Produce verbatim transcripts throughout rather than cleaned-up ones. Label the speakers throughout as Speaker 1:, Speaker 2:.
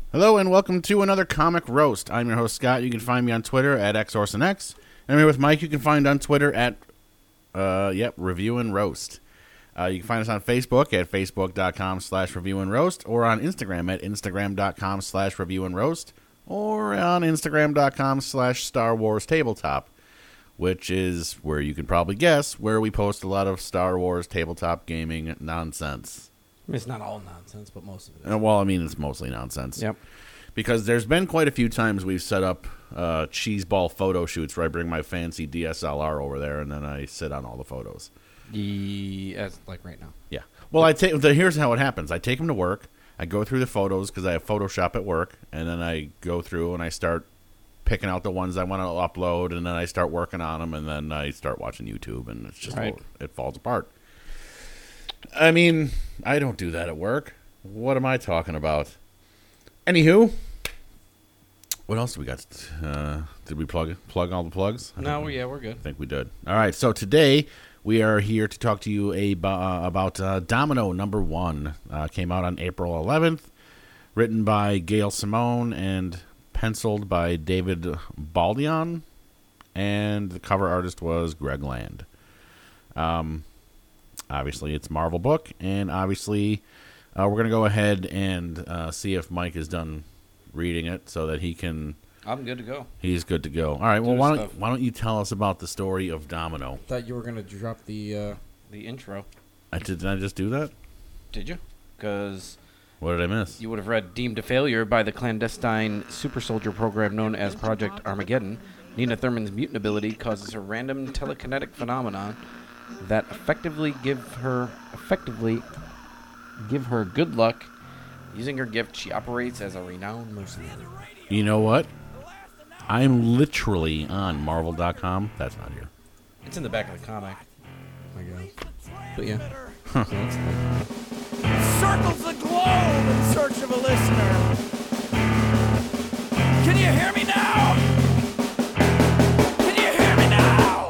Speaker 1: Hello and welcome to another Comic Roast. I'm your host, Scott. You can find me on Twitter at XOrsonX. And I'm here with Mike. You can find on Twitter at, uh, yep, Review and Roast. Uh, you can find us on Facebook at facebook.com slash review and roast, or on Instagram at instagram.com slash review and roast, or on instagram.com slash Star Wars Tabletop, which is where you can probably guess where we post a lot of Star Wars tabletop gaming nonsense.
Speaker 2: I mean, it's not all nonsense, but most of it is.
Speaker 1: Uh, well, I mean, it's mostly nonsense.
Speaker 2: Yep.
Speaker 1: Because there's been quite a few times we've set up uh, cheeseball photo shoots where I bring my fancy D S L R over there and then I sit on all the photos.
Speaker 2: Yes, like right now.
Speaker 1: Yeah. Well, I take. The, here's how it happens. I take them to work. I go through the photos because I have Photoshop at work, and then I go through and I start picking out the ones I want to upload, and then I start working on them, and then I start watching YouTube, and it's just
Speaker 2: Right.
Speaker 1: all, it falls apart. I mean, I don't do that at work. What am I talking about? Anywho, what else do we got? Uh, did we plug plug all the plugs? I
Speaker 2: No,
Speaker 1: think-
Speaker 2: yeah, we're good.
Speaker 1: I think we did. All right, so today we are here to talk to you about, uh, about uh, Domino number one. Uh, came out on April eleventh, written by Gail Simone and penciled by David Baldion, and the cover artist was Greg Land. Um, obviously, it's a Marvel book, and obviously uh, we're going to go ahead and uh, see if Mike is done reading it so that he can...
Speaker 2: I'm good to go.
Speaker 1: He's good to go. All right, well,
Speaker 2: Do
Speaker 1: why don't,
Speaker 2: stuff.
Speaker 1: why don't you tell us about the story of Domino?
Speaker 3: Thought you were gonna drop the. Uh...
Speaker 2: The intro.
Speaker 1: I did, did I just do that?
Speaker 2: Did you? Because
Speaker 1: What did I miss?
Speaker 2: you would have read Deemed a Failure by the clandestine super soldier program known as Project Armageddon. Nina Thurman's mutant ability causes a random telekinetic phenomenon that effectively give her effectively give her good luck. Using her gift, she operates as a renowned mercenary.
Speaker 1: You know what? I'm literally on Marvel dot com. That's not here.
Speaker 2: It's in the back of the comic.
Speaker 3: I guess. But yeah.
Speaker 1: Huh.
Speaker 3: So that's fine.
Speaker 4: Circles the globe in search of a listener. Can you hear me now? Can you hear me now?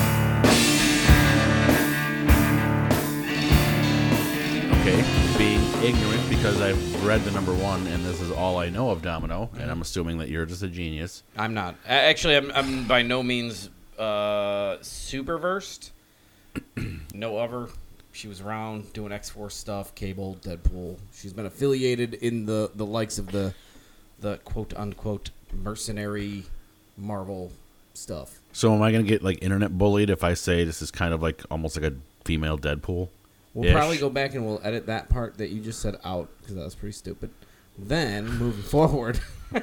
Speaker 1: Okay, being ignorant because I've read the number one and this is all I know of Domino, and I'm assuming that you're just a genius.
Speaker 2: I'm not. A- Actually, I'm, I'm by no means uh, super versed. No other. She was around doing X-Force stuff, Cable, Deadpool. She's been affiliated in the, the likes of the the quote-unquote mercenary Marvel stuff.
Speaker 1: So am I going to get like internet bullied if I say this is kind of like almost like a female Deadpool?
Speaker 3: We'll
Speaker 1: Ish.
Speaker 3: probably go back and we'll edit that part that you just said out because that was pretty stupid. Then moving forward,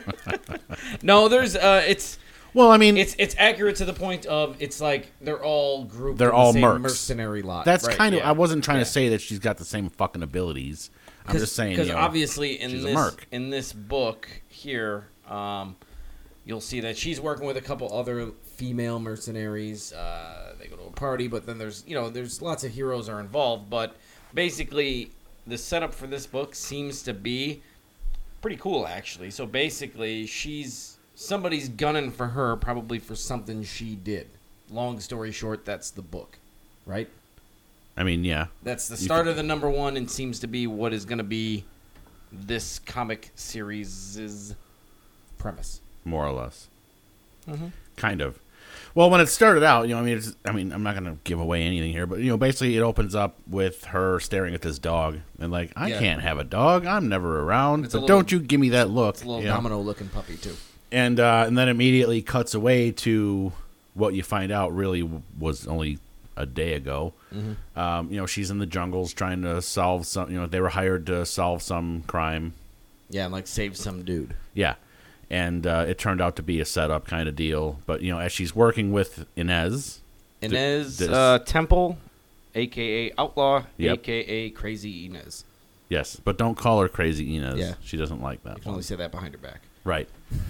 Speaker 2: No, there's uh, it's
Speaker 1: Well, I mean,
Speaker 2: it's it's accurate to the point of it's like they're all grouped.
Speaker 1: They're
Speaker 2: in
Speaker 1: all
Speaker 2: the same
Speaker 1: mercs.
Speaker 3: mercenary lot.
Speaker 1: that's
Speaker 2: right,
Speaker 1: kind of.
Speaker 2: yeah.
Speaker 1: I wasn't trying
Speaker 2: Yeah.
Speaker 1: to say that she's got the same fucking abilities. I'm just saying,
Speaker 2: because
Speaker 1: you know,
Speaker 2: obviously in
Speaker 1: she's a
Speaker 2: this
Speaker 1: merc.
Speaker 2: in this book here, um, you'll see that she's working with a couple other female mercenaries. Uh, they go to a party, but then there's you know there's lots of heroes are involved. But basically, the setup for this book seems to be pretty cool, actually. So basically, she's somebody's gunning for her, probably for something she did. Long story short, that's the book, right?
Speaker 1: I mean, yeah.
Speaker 2: That's the
Speaker 1: You
Speaker 2: start
Speaker 1: could-
Speaker 2: of the number one and seems to be what is going to be this comic series' premise.
Speaker 1: More or less.
Speaker 2: Mm-hmm.
Speaker 1: Kind of. Well, when it started out, you know, I mean, it's, I mean, I'm not going to give away anything here, but you know, basically, it opens up with her staring at this dog, and like, I
Speaker 3: Yeah.
Speaker 1: can't have a dog. I'm never around.
Speaker 2: It's
Speaker 1: So
Speaker 2: a little-
Speaker 1: don't you give me that look.
Speaker 3: It's a little
Speaker 1: you know?
Speaker 3: domino-looking puppy too.
Speaker 1: And uh, and then immediately cuts away to what you find out really w- was only a day ago.
Speaker 3: Mm-hmm.
Speaker 1: Um, you know, she's in the jungles trying to solve some. You know, they were hired to solve some crime.
Speaker 3: Yeah, and like save some dude.
Speaker 1: Yeah. And uh, it turned out to be a setup kind of deal. But, you know, as she's working with Inez.
Speaker 2: Inez
Speaker 1: this-
Speaker 2: uh, Temple, a k a. Outlaw,
Speaker 1: Yep.
Speaker 2: a k a. Crazy Inez.
Speaker 1: Yes, but don't call her Crazy Inez.
Speaker 3: Yeah.
Speaker 1: She doesn't like
Speaker 3: You
Speaker 1: that
Speaker 3: can
Speaker 1: one.
Speaker 3: only say that behind her back.
Speaker 1: Right.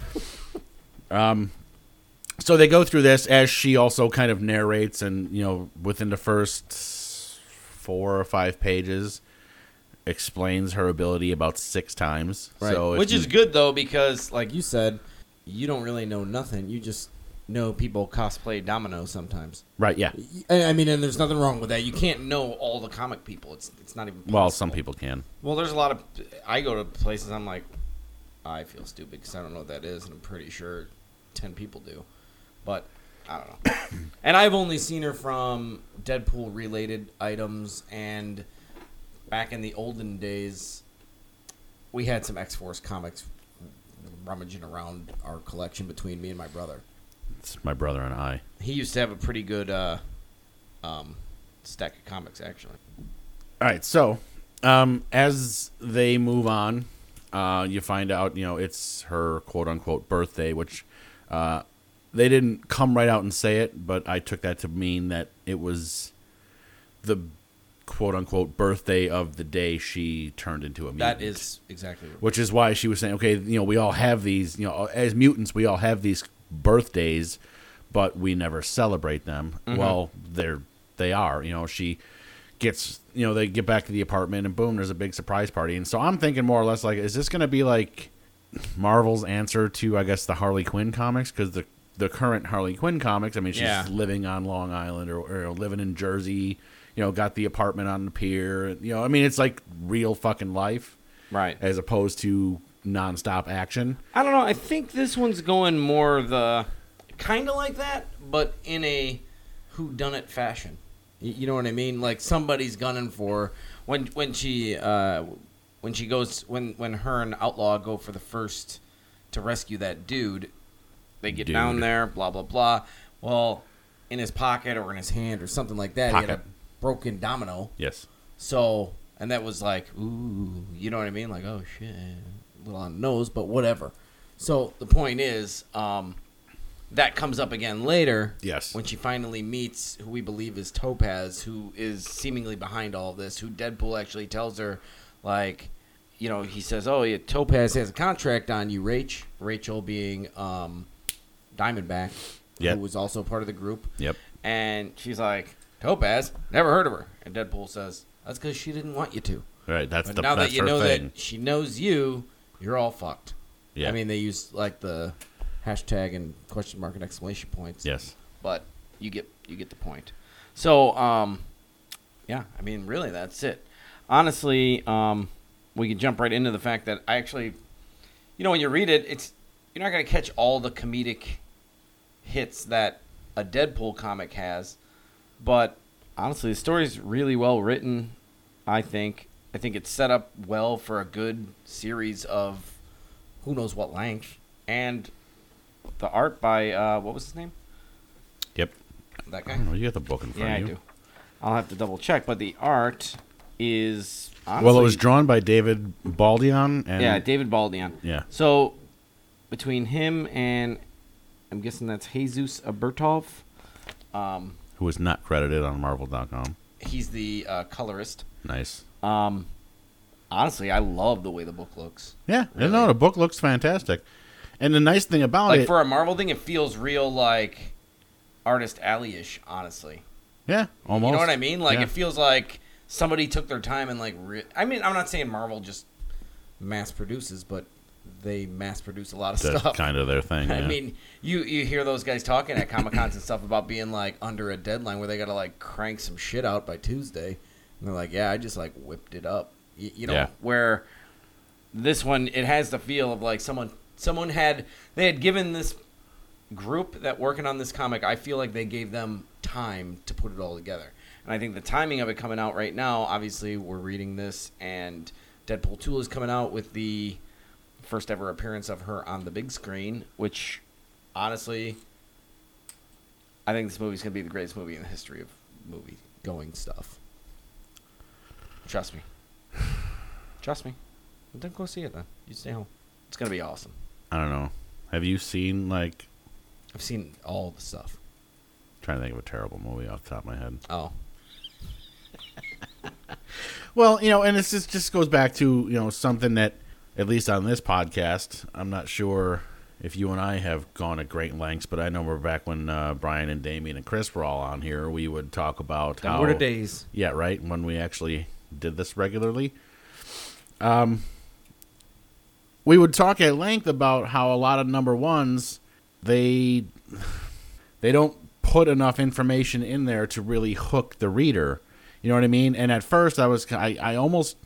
Speaker 1: um, so they go through this as she also kind of narrates, and, you know, within the first four or five pages, explains her ability about six times.
Speaker 3: Right.
Speaker 1: So if
Speaker 2: Which
Speaker 1: you-
Speaker 2: is good, though, because,
Speaker 3: Like
Speaker 2: like,
Speaker 3: you said, you don't really know nothing. You just know people cosplay Domino sometimes.
Speaker 1: Right, yeah.
Speaker 3: I I mean, and there's nothing wrong with that. You can't know all the comic people. It's it's not even possible.
Speaker 1: Well, some people can.
Speaker 2: Well, there's a lot of... I go to places, I'm like, I feel stupid because I don't know what that is, and I'm pretty sure ten people do. But I don't know. And I've only seen her from Deadpool-related items, and back in the olden days, we had some X-Force comics rummaging around our collection between me and my brother.
Speaker 1: It's my brother and I.
Speaker 2: He used to have a pretty good uh, um, stack of comics, actually.
Speaker 1: All right, so um, as they move on, uh, you find out, you know, it's her quote-unquote birthday, which uh, they didn't come right out and say it, but I took that to mean that it was the quote-unquote birthday of the day she turned into a mutant.
Speaker 2: That is exactly what
Speaker 1: Which is why she was saying, okay, you know, we all have these, you know, as mutants, we all have these birthdays, but we never celebrate them.
Speaker 2: Mm-hmm.
Speaker 1: Well, they're they are, you know, she gets, you know, they get back to the apartment and boom, there's a big surprise party. And so I'm thinking more or less like, is this going to be like Marvel's answer to, I guess, the Harley Quinn comics? Because the the current Harley Quinn comics, I mean, she's
Speaker 2: Yeah.
Speaker 1: living on Long Island or, or living in Jersey, you know, got the apartment on the pier. You know, I mean, it's like real fucking life
Speaker 2: Right.
Speaker 1: as opposed to nonstop action.
Speaker 2: I don't know. I think this one's going more the kind of like that, but in a whodunit fashion. Y- You know what I mean? Like somebody's gunning for when when she uh, when she goes when when her and Outlaw go for the first to rescue that dude. They get
Speaker 1: Dude.
Speaker 2: down there, blah blah blah. Well, in his pocket or in his hand or something like that, he had a
Speaker 1: Pocket.
Speaker 2: broken domino.
Speaker 1: Yes.
Speaker 2: So, and that was like, ooh, you know what I mean? Like, oh shit, a little on the nose, but whatever. So the point is, um, that comes up again later.
Speaker 1: Yes.
Speaker 2: When she finally meets who we believe is Topaz, who is seemingly behind all this, who Deadpool actually tells her, like, you know, he says, oh, yeah, Topaz has a contract on you, Rach. Rachel being um, Diamondback,
Speaker 1: Yep.
Speaker 2: who was also part of the group.
Speaker 1: Yep.
Speaker 2: And she's like, Topaz? Never heard of her. And Deadpool says, that's because she didn't want you to.
Speaker 1: Right. That's
Speaker 2: But
Speaker 1: the
Speaker 2: now
Speaker 1: that's
Speaker 2: that you
Speaker 1: her
Speaker 2: know
Speaker 1: thing.
Speaker 2: that she knows you, you're all fucked.
Speaker 1: Yeah.
Speaker 2: I mean, they use like the hashtag and question mark and exclamation points.
Speaker 1: Yes.
Speaker 2: But you get you get the point. So, um, yeah, I mean, really, that's it. Honestly, um, we can jump right into the fact that I actually, you know, when you read it, it's you're not going to catch all the comedic hits that a Deadpool comic has, but honestly, the story's really well written. I think. I think it's set up well for a good series of who knows what length, and the art by uh, what was his name?
Speaker 1: Yep.
Speaker 2: That
Speaker 1: I
Speaker 2: guy.
Speaker 1: don't know. You got the book in front
Speaker 2: Yeah, I
Speaker 1: of you.
Speaker 2: do. I'll have to double check, but the art is honestly,
Speaker 1: Well, it was drawn by David Baldion. And
Speaker 2: yeah, David Baldion.
Speaker 1: Yeah.
Speaker 2: So between him and I'm guessing that's Jesus Abertov, um,
Speaker 1: Who was not credited on Marvel dot com.
Speaker 2: he's the uh, colorist.
Speaker 1: Nice.
Speaker 2: Um, honestly, I love the way the book looks.
Speaker 1: Yeah.
Speaker 2: Really?
Speaker 1: No, the book looks fantastic. And the nice thing about
Speaker 2: Like
Speaker 1: it,
Speaker 2: for a Marvel thing, it feels real like artist alley-ish, honestly.
Speaker 1: yeah, almost.
Speaker 2: You know what I mean? Like
Speaker 1: Yeah.
Speaker 2: it feels like somebody took their time and like. Re- I mean, I'm not saying Marvel just mass produces, but they mass produce a lot of
Speaker 1: That's
Speaker 2: stuff.
Speaker 1: kind of their thing.
Speaker 2: I
Speaker 1: yeah.
Speaker 2: mean, you you hear those guys talking at Comic Cons and stuff about being like under a deadline where they got to like crank some shit out by Tuesday, and they're like, "Yeah, I just like whipped it up," you, you know.
Speaker 1: Yeah.
Speaker 2: Where this one, it has the feel of like someone someone had they had given this group that working on this comic. I feel like they gave them time to put it all together, and I think the timing of it coming out right now. Obviously, we're reading this, and Deadpool two is coming out with the first ever appearance of her on the big screen, which honestly, I think this movie's going to be the greatest movie in the history of movie going stuff. Trust me. Trust me. Don't go see it then. You stay home. It's going to be awesome.
Speaker 1: I don't know. Have you seen, like,
Speaker 2: I've seen all the stuff.
Speaker 1: trying to think of a terrible movie off the top of my head.
Speaker 2: Oh.
Speaker 1: Well, you know, and it's just just goes back to, you know, something that, at least on this podcast, I'm not sure if you and I have gone at great lengths, but I know we're back when uh, Brian and Damien and Chris were all on here, we would talk about how...
Speaker 2: What are days?
Speaker 1: Yeah, right, when we actually did this regularly. Um, we would talk at length about how a lot of number ones, they they don't put enough information in there to really hook the reader. You know what I mean? And at first, I was I, I almost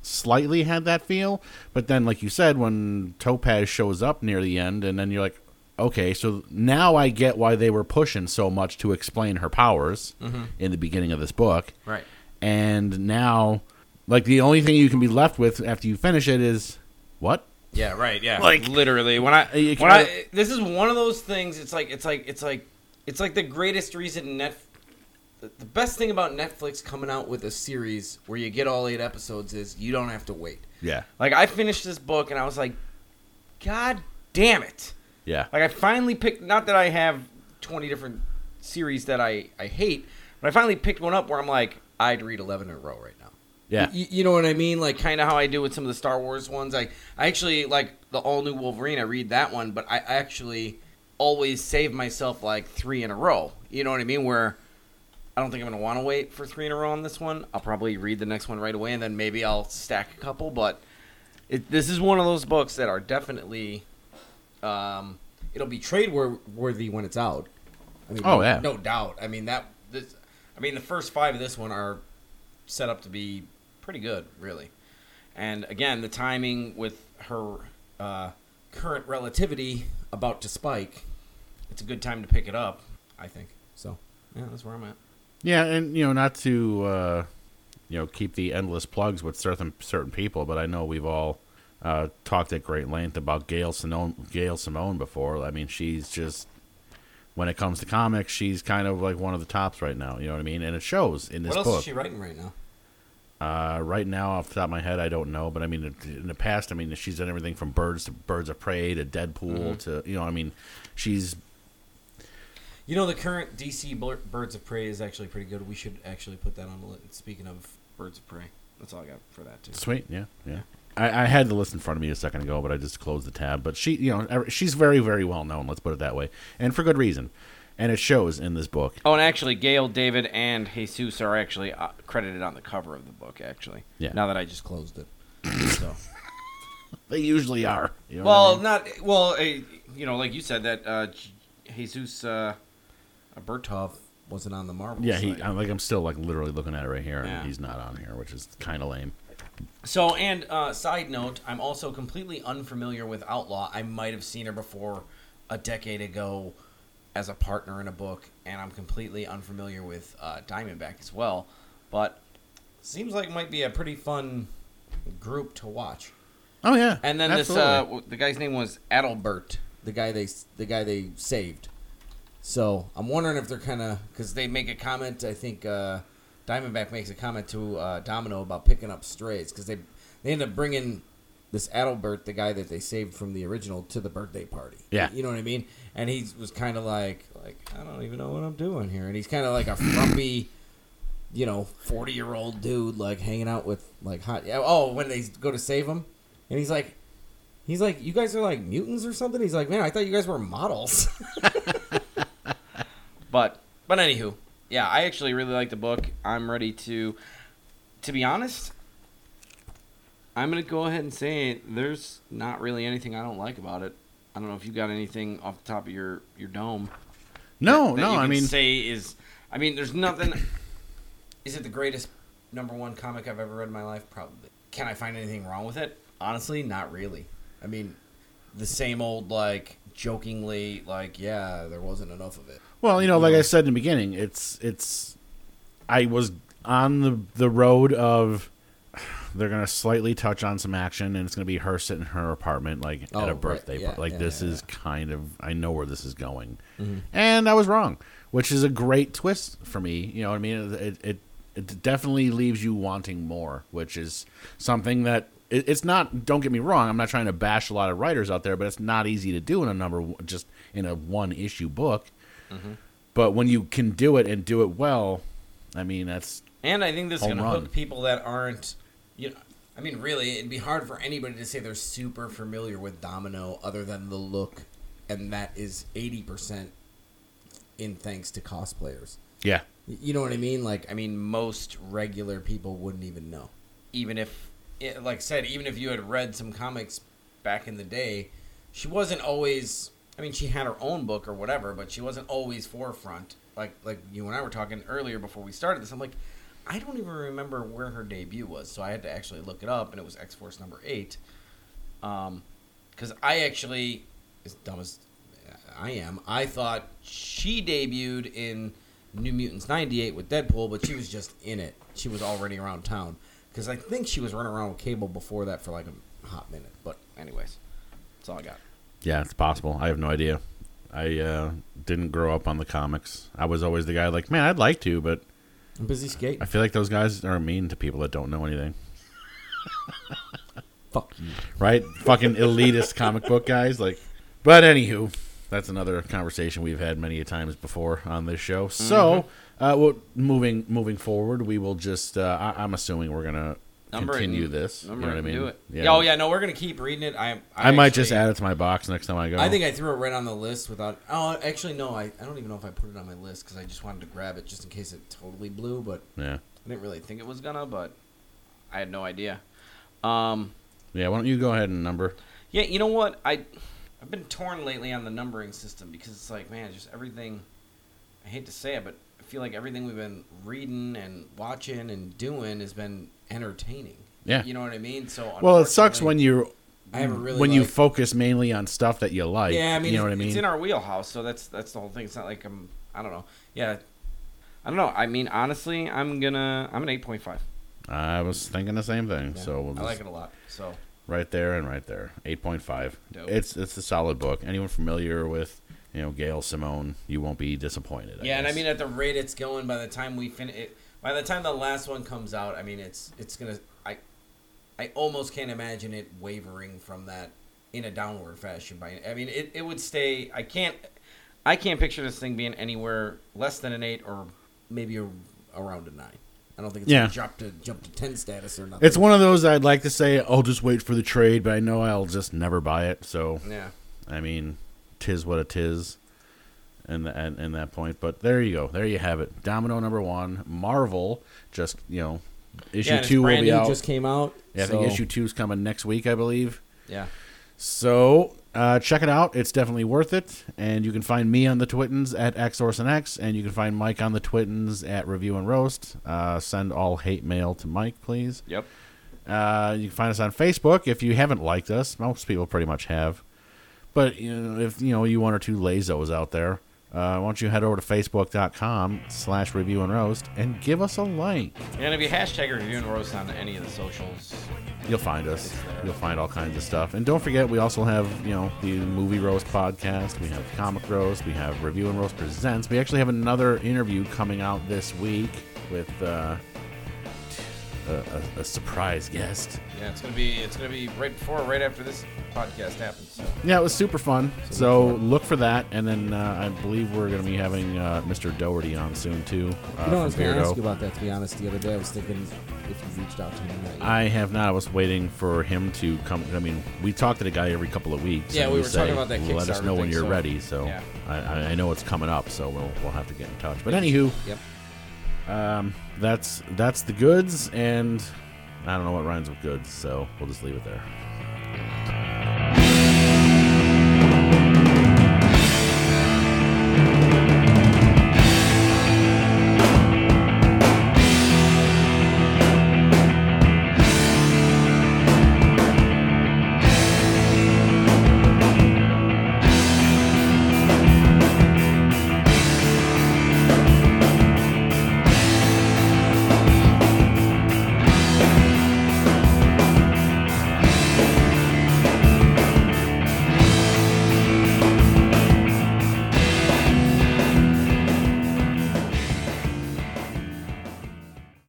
Speaker 1: slightly had that feel, but then, like you said, when Topaz shows up near the end, and then you're like, okay, so now I get why they were pushing so much to explain her powers
Speaker 2: Mm-hmm.
Speaker 1: in the beginning of this book.
Speaker 2: Right.
Speaker 1: And now, like, the only thing you can be left with after you finish it is, what?
Speaker 2: Yeah, right. Yeah,
Speaker 1: Like-
Speaker 2: literally. When I
Speaker 1: You
Speaker 2: when
Speaker 1: kinda-
Speaker 2: I this is one of those things. It's like it's like it's like it's like the greatest reason net. The the best thing about Netflix coming out with a series where you get all eight episodes is you don't have to wait.
Speaker 1: Yeah,
Speaker 2: Like I finished this book and I was like, God damn it!
Speaker 1: yeah,
Speaker 2: Like I finally picked. Not that I have twenty different series that I I hate, but I finally picked one up where I'm like, I'd read eleven in a row right now.
Speaker 1: yeah.
Speaker 2: You, you know what I mean? Like kind of how I do with some of the Star Wars ones. I, I actually like the all new Wolverine. I read that one, but I actually always save myself like three in a row. You know what I mean? Where I don't think I'm going to want to wait for three in a row on this one. I'll probably read the next one right away, and then maybe I'll stack a couple. But it, this is one of those books that are definitely, um, it'll be trade wor- worthy when it's out. I mean,
Speaker 1: Oh,
Speaker 2: no,
Speaker 1: yeah.
Speaker 2: no doubt. I mean that. This, I mean the first five of this one are set up to be pretty good, really. And again, the timing with her uh, current relativity about to spike, it's a good time to pick it up, I think. So, yeah, that's where I'm at.
Speaker 1: Yeah, and, you know, not to, uh, you know, keep the endless plugs with certain certain people, but I know we've all uh, talked at great length about Gail Simone, Gail Simone before. I mean, she's just, when it comes to comics, she's kind of like one of the tops right now, you know what I mean? And it shows in this
Speaker 2: What else
Speaker 1: book.
Speaker 2: is she writing right now?
Speaker 1: Uh, right now, off the top of my head, I don't know, but I mean, in the past, I mean, she's done everything from Birds to Birds of Prey to Deadpool to, you know, I mean, she's,
Speaker 2: You know, the current D C Bl- Birds of Prey is actually pretty good. We should actually put that on the list. Speaking of Birds of Prey, that's all I got for that, too.
Speaker 1: sweet, yeah, yeah. I, I had the list in front of me a second ago, but I just closed the tab. But she, you know, ev- she's very, very well known. Let's put it that way, and for good reason. And it shows in this book.
Speaker 2: Oh, and actually, Gail, David, and Jesus are actually uh, credited on the cover of the book, actually.
Speaker 1: Yeah.
Speaker 2: Now that I just closed it. So.
Speaker 1: They usually are. You know what
Speaker 2: Well,
Speaker 1: I mean?
Speaker 2: not well. Uh, you know, like you said, that uh, Jesus uh, Bertov wasn't on the Marvel.
Speaker 1: yeah, he.
Speaker 2: side.
Speaker 1: I'm, like I'm still like literally looking at it right here, and
Speaker 2: Yeah.
Speaker 1: he's not on here, which is kind of lame.
Speaker 2: So, and uh, side note, I'm also completely unfamiliar with Outlaw. I might have seen her before a decade ago as a partner in a book, and I'm completely unfamiliar with uh, Diamondback as well. But seems like it might be a pretty fun group to watch.
Speaker 1: Oh yeah,
Speaker 2: And then
Speaker 1: absolutely.
Speaker 2: this, uh, w- the guy's name was Adalbert, the guy they the guy they saved. So I'm wondering if they're kind of because they make a comment. I think uh, Diamondback makes a comment to uh, Domino about picking up strays because they they end up bringing this Adalbert, the guy that they saved from the original, to the birthday party.
Speaker 1: Yeah.
Speaker 2: You know what I mean? And he was kind of like, like I don't even know what I'm doing here. And he's kind of like a frumpy, you know, forty-year-old dude, like, hanging out with, like, hot... Oh, when they go to save him? And he's like, he's like, you guys are, like, mutants or something? He's like, man, I thought you guys were models. but, but anywho, yeah, I actually really like the book. I'm ready to... To be honest... I'm going to go ahead and say there's not really anything I don't like about it. I don't know if you got anything off the top of your, your dome.
Speaker 1: no,
Speaker 2: that
Speaker 1: no.
Speaker 2: you
Speaker 1: I
Speaker 2: can
Speaker 1: mean,
Speaker 2: say is... I mean, there's nothing... Is it the greatest number one comic I've ever read in my life? Probably. Can I find anything wrong with it? Honestly, not really. I mean, the same old, like, jokingly, like, yeah, there wasn't enough of it.
Speaker 1: well, you know,
Speaker 2: you
Speaker 1: like
Speaker 2: know.
Speaker 1: I said in the beginning, it's it's. I was on the the road of. They're gonna slightly touch on some action, and it's gonna be her sitting in her apartment, like
Speaker 2: Oh,
Speaker 1: at a
Speaker 2: right,
Speaker 1: birthday
Speaker 2: yeah,
Speaker 1: party. Like
Speaker 2: yeah,
Speaker 1: this
Speaker 2: yeah,
Speaker 1: is
Speaker 2: yeah.
Speaker 1: kind of. I know where this is going,
Speaker 2: Mm-hmm.
Speaker 1: and I was wrong, which is a great twist for me. You know what I mean? It it it definitely leaves you wanting more, which is something that it, it's not. Don't get me wrong. I'm not trying to bash a lot of writers out there, but it's not easy to do in a number one- just in a one issue book.
Speaker 2: Mm-hmm.
Speaker 1: But when you can do it and do it well, I mean that's
Speaker 2: And I think this is
Speaker 1: Home
Speaker 2: going to
Speaker 1: run.
Speaker 2: hook people that aren't, you know, I mean, really, it'd be hard for anybody to say they're super familiar with Domino other than the look, and that is eighty percent in thanks to cosplayers.
Speaker 1: yeah.
Speaker 2: Y- You know what I mean? Like, I mean, most regular people wouldn't even know. Even if, it, like I said, even if you had read some comics back in the day, she wasn't always, I mean, she had her own book or whatever, but she wasn't always forefront. Like, like you and I were talking earlier before we started this, I'm like, I don't even remember where her debut was, so I had to actually look it up, and it was X-Force number eight. Um, because I actually, as dumb as I am, I thought she debuted in New Mutants ninety-eight with Deadpool, but she was just in it. She was already around town. Because I think she was running around with Cable before that for like a hot minute. But anyways, that's all I got.
Speaker 1: Yeah, it's possible. I have no idea. I uh, didn't grow up on the comics. I was always the guy like, man, I'd like to, but
Speaker 3: I'm busy skating.
Speaker 1: I feel like those guys are mean to people that don't know anything.
Speaker 3: Fuck you.
Speaker 1: Right? Fucking elitist comic book guys. Like, but anywho, that's another conversation we've had many a times before on this show. So, uh, well, moving moving forward, we will just. Uh, I, I'm assuming we're gonna
Speaker 2: Number
Speaker 1: continue
Speaker 2: it,
Speaker 1: this. You know
Speaker 2: number
Speaker 1: what I
Speaker 2: it,
Speaker 1: mean?
Speaker 2: Do it.
Speaker 1: Yeah.
Speaker 2: Oh yeah, no, we're gonna keep reading it. I
Speaker 1: I,
Speaker 2: I,
Speaker 1: might
Speaker 2: actually-
Speaker 1: just add it to my box next time I go.
Speaker 3: I think I threw it right on the list without. Oh, actually, no. I, I don't even know if I put it on my list because I just wanted to grab it just in case it totally blew. But
Speaker 1: Yeah.
Speaker 2: I didn't really think it was gonna, but I had no idea. Um,
Speaker 1: Yeah. Why don't you go ahead and number?
Speaker 2: yeah, you know what? I I've been torn lately on the numbering system because it's like, man, just everything. I hate to say it, but I feel like everything we've been reading and watching and doing has been entertaining.
Speaker 1: Yeah.
Speaker 2: You know what I mean? So
Speaker 1: Well, it sucks
Speaker 2: unfortunately-
Speaker 1: when you
Speaker 3: I haven't really
Speaker 1: when you
Speaker 3: like-
Speaker 1: focus mainly on stuff that you like.
Speaker 2: Yeah, I mean,
Speaker 1: you know
Speaker 2: it's,
Speaker 1: what I mean.
Speaker 2: it's in our wheelhouse, so that's that's the whole thing. It's not like I'm, I don't know. Yeah, I don't know. I mean, honestly, I'm gonna, I'm an eight point five.
Speaker 1: I was thinking the same thing.
Speaker 2: Yeah,
Speaker 1: so we'll
Speaker 2: I
Speaker 1: just
Speaker 2: like it a lot. So
Speaker 1: right there and right there, eight point five.
Speaker 2: Dope.
Speaker 1: It's it's a solid book. Anyone familiar with you know Gail Simone, you won't be disappointed.
Speaker 2: yeah, and I
Speaker 1: guess.
Speaker 2: mean, at the rate it's going, by the time we finish it, by the time the last one comes out, I mean, it's it's gonna, I, I almost can't imagine it wavering from that in a downward fashion. By, I mean, it, it would stay. I can't, I can't picture this thing being anywhere less than an eight or
Speaker 3: maybe a, around a nine. I don't think it's
Speaker 1: Yeah.
Speaker 3: gonna jump to jump to ten status or nothing.
Speaker 1: It's one of those I'd like to say I'll just wait for the trade, but I know I'll just never buy it. So
Speaker 2: yeah.
Speaker 1: I mean, tis what it is, and and and that point. But there you go. There you have it. Domino number one. Marvel just you know issue
Speaker 2: Yeah, and it's
Speaker 1: two will
Speaker 2: brand
Speaker 1: be
Speaker 2: new,
Speaker 1: out.
Speaker 3: just came out.
Speaker 1: yeah, I
Speaker 3: so
Speaker 1: think issue two is coming next week, I believe.
Speaker 2: Yeah.
Speaker 1: So uh, check it out. It's definitely worth it. And you can find me on the Twittens at XOrsonX, and you can find Mike on the Twittens at Review and Roast. Uh, send all hate mail to Mike, please.
Speaker 2: Yep.
Speaker 1: Uh, you can find us on Facebook if you haven't liked us. Most people pretty much have. But you know, if you know you one or two lazos out there, uh, why don't you head over to facebook.com slash review and roast and give us a like.
Speaker 2: And if you hashtag Review and Roast on any of the socials,
Speaker 1: You'll find us. You'll find all kinds of stuff. And don't forget, we also have, you know, the Movie Roast podcast. We have Comic Roast. We have Review and Roast Presents. We actually have another interview coming out this week with uh, a, a, a surprise guest.
Speaker 2: yeah, it's gonna be it's gonna be right before, or right after this podcast happens. So.
Speaker 1: Yeah, it was super fun. So look for that. And then uh, I believe we're going to be having uh, Mister Doherty on soon, too. Uh,
Speaker 3: You know, I was
Speaker 1: from
Speaker 3: going to ask
Speaker 1: Beardo.
Speaker 3: you about that, to be honest, the other day. I was thinking if you reached out to him. Or not yet.
Speaker 1: I have not. I was waiting for him to come. I mean, we talk to the guy every couple of weeks.
Speaker 2: Yeah,
Speaker 1: and
Speaker 2: we were
Speaker 1: say,
Speaker 2: talking about that
Speaker 1: Let us
Speaker 2: Kickstarter
Speaker 1: know when
Speaker 2: thing,
Speaker 1: you're
Speaker 2: so-
Speaker 1: ready. So
Speaker 2: yeah.
Speaker 1: I, I I know it's coming up, so we'll we'll have to get in touch. But anywho,
Speaker 3: Yep.
Speaker 1: um, that's that's the goods, and I don't know what rhymes with goods, so we'll just leave it there.